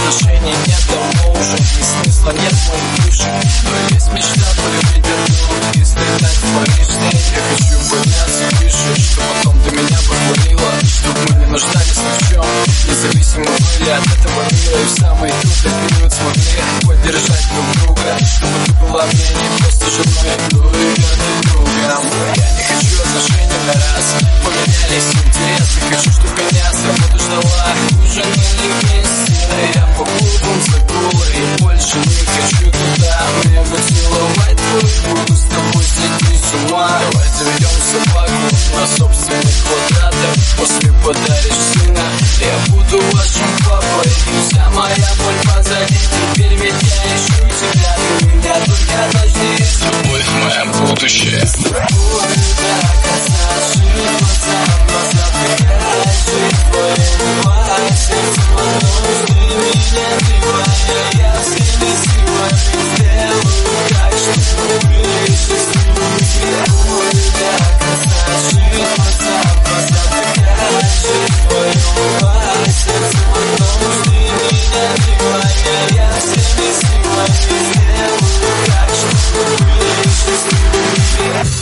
отношений нет давно уже, и смысла нет в моих бывших. Но есть мечта полюбить одну и слетать в Париж. Я хочу подняться выше, что потом ты меня похвалила, чтоб мы не нуждались ни в чем, независимо были от этого мира. И в самый трудный период смогли поддержать друг друга, чтобы ты была мне не просто женой, но и верным другом. Я не хочу отношений на раз, поменялись интересы. Хочу, чтоб меня с работы ждала ужинали вместе. Я по клубам загула и больше не хочу туда. Мне бы целовать твой вкус, с тобой сойти с ума. Давай заведем собаку на собственных квадратах. После подаришь сына, я буду вашим папой. И вся моя боль позади, теперь ведь я ищу тебя. Ты меня только дожди, любовь в моем будущее. С тобой так осаживай глаза закрывай твои глаза. Сердце молчит, ты меня твоя. Я всеми силами сделаю так, чтобы мы были счастливы. С тобой так осаживай глаза закрывай твои глаза. Сердце молчит, ты меня твоя. Я всеми силами сделаю так, чтобы мы были счастливы.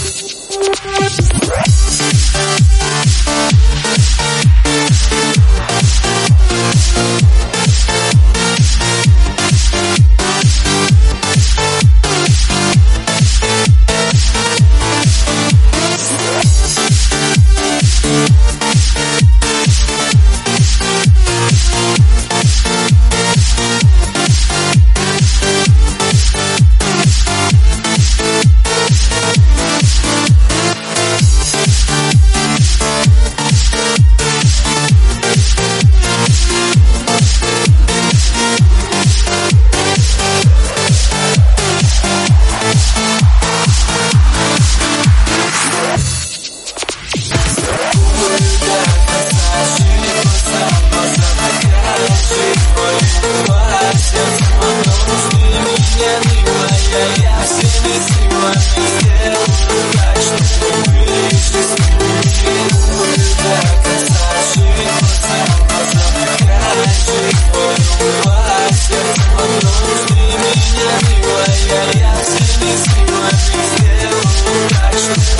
Я всеми силами сделаю так, чтобы